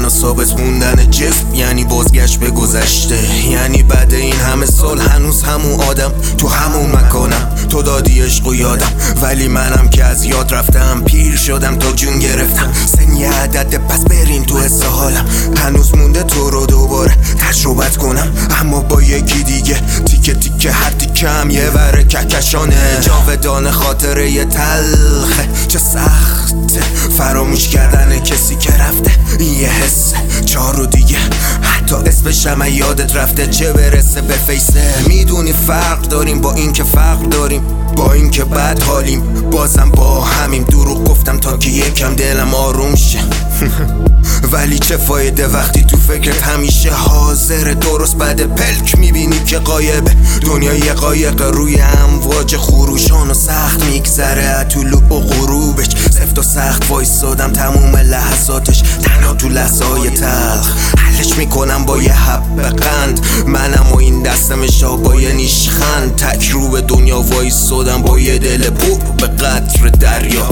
تنها ثابت موندن جسم یعنی بازگشت به گذشته، یعنی بعد این همه سال هنوز همون آدم تو همون مکانم. تو دادی عشق و یادم، ولی منم که از یاد رفتم. پیر شدم تا جون گرفتم، سن یه عدد پس برین تو حس حالم. هنوز مونده تو رو دوباره تجربت کنم، اما با یکی دیگه. تیکه تیکه هر تیکم یه وره کهکشانه، جاودانه خاطره یه تلخه. چه سخته فراموش کردن کسی که رفته، یه حسه چارو دیگه حتی اسمشم یادت رفته. چه برسه به فیسه، میدونی فرق داریم با این که فقر داریم، با این که بد حالیم بازم با همیم. دروغ گفتم تا که یکم دلم آروم شه ولی چه فایده وقتی تو فکرت همیشه حاضره. درست بعد پلک میبینی که غایبه، دنیا یه قایق روی امواج خروشان و سخت میگذره طلوع و غروبش. سفت و سخت وایسادم تموم لحظاتش، تنها تو لحظه های تلخ حلش میکنم با یه حب قند. منم و این دستمشا با یه نیشخند، تک رو به دنیا وایسادم با یه دل پر به قدر دریا.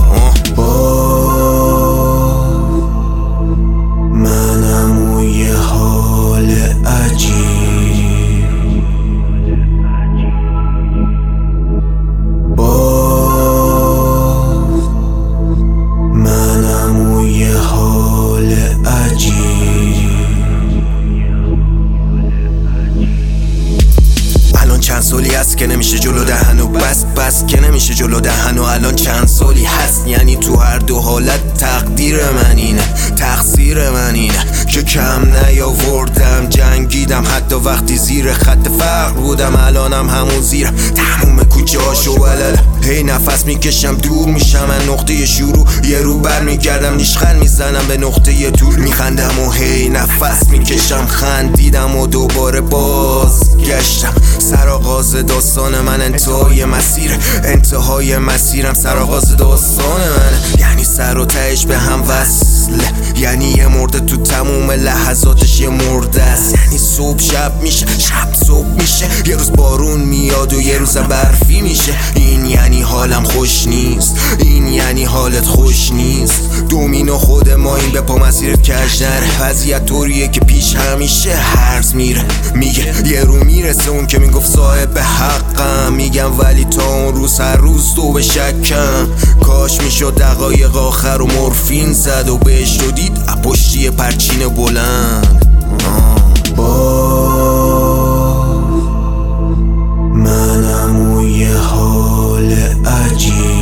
منم و یه حال عجیب، منم و یه حال عجیب. الان چند سالی هست که نمیشه جلو دهن و بس که نمیشه جلو دهن و الان چند سالی هست، یعنی تو هر دو حالت تقدیر من اینه، تقصیر من اینه که کم نیاوردم. جنگیدم حتی وقتی زیر خط فقر بودم، الانم همون زیر تموم کوچه‌هاشو ولل. هی نفس میکشم دور میشم من نقطه شروع، یه رو بر میگردم نیشخند میزنم به نقطه طول. میخندم و هی نفس میکشم، خندیدم و دوباره بازگشتم. سرآغاز داستان من انتهای مسیر، انتهای مسیرم سرآغاز داستان من. یعنی سر و تهش به هم وصله، یعنی یه مرده تو تموم لحظاتش یه مرده است. یعنی صبح شب میشه، شب صبح میشه، یه روز بارون میاد و یه روزم برفی میشه. این یعنی حالم خوش نیست، این یعنی حالت خوش نیست. دومینو خود ما این به پا مسیرت کج نره. وضعیت طوریه که پیش همیشه هرز میره، میگه یه رو میرسه اون که میگفت صاحب حقم. میگم ولی تا اون روز هر روز تو به شکم. کاش میشد دقایق آخر و مورفین زد و بهش رو دید پشتی پرچین بلند. منم و یه حال عجیب.